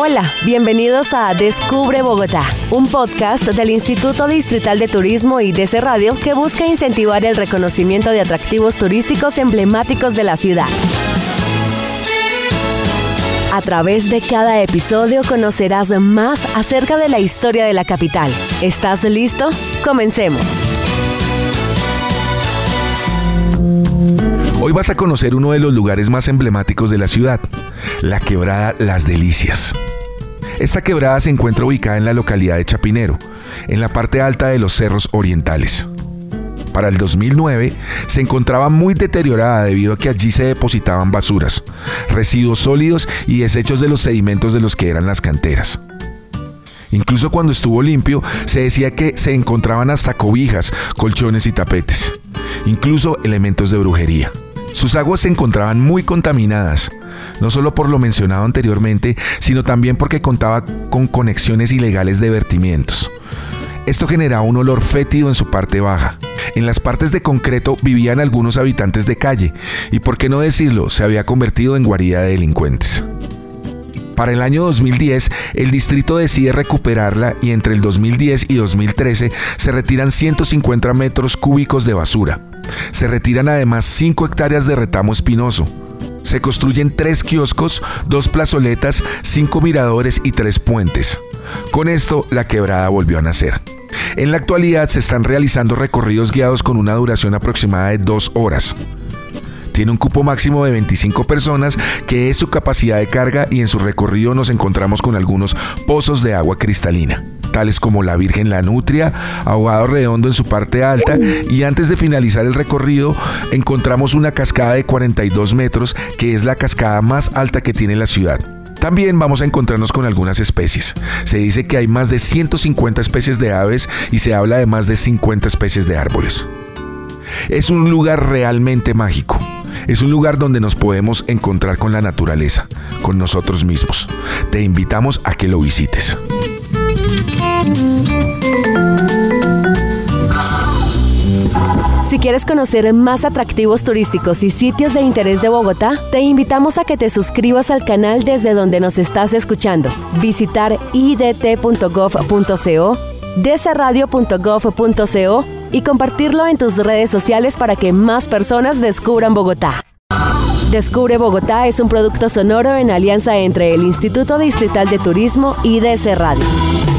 Hola, bienvenidos a Descubre Bogotá, un podcast del Instituto Distrital de Turismo y IDC Radio que busca incentivar el reconocimiento de atractivos turísticos emblemáticos de la ciudad. A través de cada episodio conocerás más acerca de la historia de la capital. ¿Estás listo? Comencemos. Hoy vas a conocer uno de los lugares más emblemáticos de la ciudad, la quebrada Las Delicias. Esta quebrada se encuentra ubicada en la localidad de Chapinero, en la parte alta de los Cerros Orientales. Para el 2009 se encontraba muy deteriorada debido a que allí se depositaban basuras, residuos sólidos y desechos de los sedimentos de los que eran las canteras. Incluso cuando estuvo limpio, se decía que se encontraban hasta cobijas, colchones y tapetes, incluso elementos de brujería. Sus aguas se encontraban muy contaminadas, no solo por lo mencionado anteriormente, sino también porque contaba con conexiones ilegales de vertimientos. Esto generaba un olor fétido en su parte baja. En las partes de concreto vivían algunos habitantes de calle, y por qué no decirlo, se había convertido en guarida de delincuentes. Para el año 2010, el distrito decide recuperarla y entre el 2010 y 2013 se retiran 150 metros cúbicos de basura. Se retiran además 5 hectáreas de retamo espinoso. Se construyen 3 kioscos, 2 plazoletas, 5 miradores y 3 puentes. Con esto, la quebrada volvió a nacer. En la actualidad se están realizando recorridos guiados con una duración aproximada de 2 horas. Tiene un cupo máximo de 25 personas, que es su capacidad de carga, y en su recorrido nos encontramos con algunos pozos de agua cristalina, tales como la Virgen La Nutria, Ahogado Redondo en su parte alta, y antes de finalizar el recorrido encontramos una cascada de 42 metros, que es la cascada más alta que tiene la ciudad. También vamos a encontrarnos con algunas especies. Se dice que hay más de 150 especies de aves y se habla de más de 50 especies de árboles. Es un lugar realmente mágico. Es un lugar donde nos podemos encontrar con la naturaleza, con nosotros mismos. Te invitamos a que lo visites. Si quieres conocer más atractivos turísticos y sitios de interés de Bogotá, te invitamos a que te suscribas al canal desde donde nos estás escuchando. Visitar idt.gov.co, dcradio.gov.co y compartirlo en tus redes sociales para que más personas descubran Bogotá. Descubre Bogotá es un producto sonoro en alianza entre el Instituto Distrital de Turismo y IDC Radio.